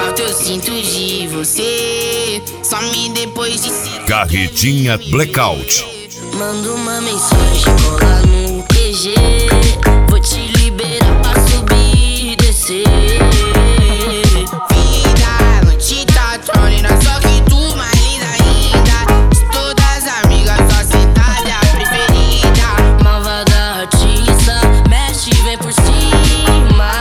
falta eu sinto de você. Some depois de ser. Carretinha Blackout. Manda uma mensagem, cola no QG. Vou te liberar pra subir e descer. Vida, noite tá tronina, só que tu mais linda ainda. De todas as amigas, só sentada a preferida. Malvada artista, mexe e vem por cima.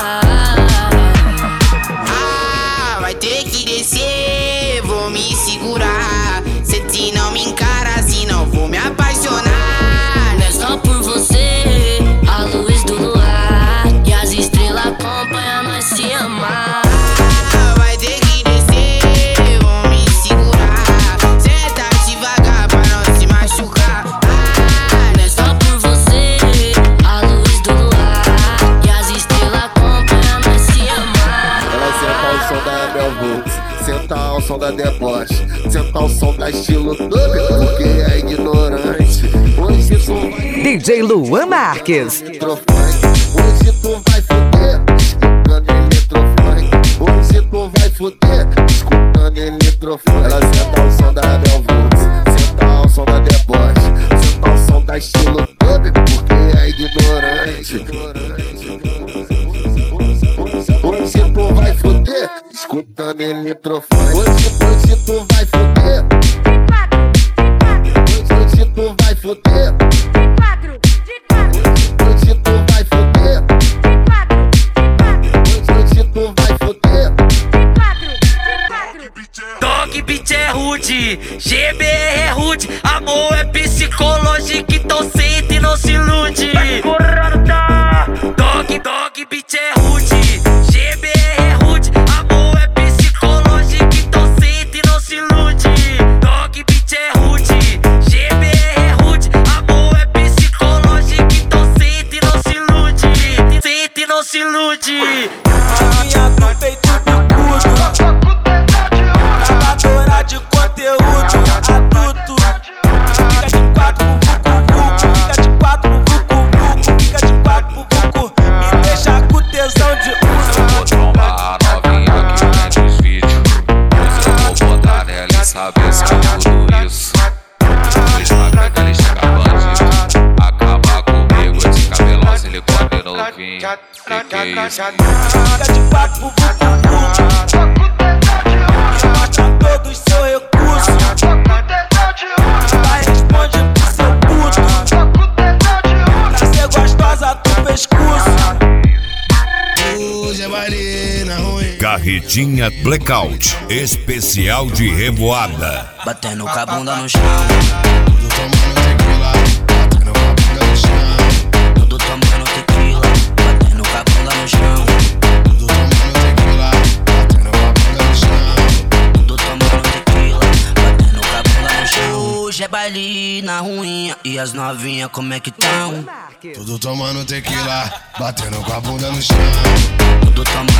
Ah, vai ter que descer, vou me segurar. Se te não me encara assim, não vou me apaixonar. Não é só por você, a luz do luar e as estrelas acompanham nós se amar. Ah, vai ter que descer, vou me segurar. Senta devagar pra não se machucar. Ah, não é só por você, a luz do luar e as estrelas acompanham nós se amar. Ela senta ao som da Bel Volts, senta ao som da deboche, senta ao som da estilo dub, porque é ignorante. Hoje tu vai DJ Luan Marques. eletrofunk, hoje tu vai fuder, escutando eletrofunk. Hoje tu vai fuder, escutando eletrofunk. Ela senta ao som da Bel Volts, senta ao som da deboche, senta ao som da estilo dub, porque é ignorante. Hoje tu vai fuder, escutando eletrofone. Hoje tu vai fuder. Hoje tu vai fuder. Hoje tu vai fuder. Hoje tu vai fuder. Dog beat é rude, GBR é rude, amor é psicológico, então sente e não se ilude. Dog beat é rude, GBR é rude, amor é psicológico, então sente e não se ilude. Dog beat é rude, GBR é rude, amor é psicológico, então sente e não se ilude. Sente e não se ilude. Minha do peito bicudo, catadora de conteúdo, adulto. Fica de quatro pro vucu, fica de quatro pro vucu, fica de quatro pro vucu. Me deixa com tesão de uso. Vou trombar a novinha que vende os vídeos. Hoje eu vou botar nela e saber se é tudo isso. No Instagram que ela chega bandido, acaba comigo de cabelão, silicone novinho. Que é isso? Fica de quatro pro vucu, me mostra todo o seu recurso. Vai responde pro seu puto, pra ser gostosa do pescoço. Hoje é baile na ruim. Carretinha Blackout. Especial de revoada. Batendo com a bunda no chão. Tudo tomando tequila, batendo com a bunda no chão. Tudo tomando tequila, batendo com a bunda no chão. Tudo tomando tequila, batendo com a bunda no chão. Tudo tomando tequila, batendo com a bunda no chão. Hoje é baile na ruinha e as novinha como é que tão? Tudo tomando tequila, batendo com a bunda no chão. Tudo tomando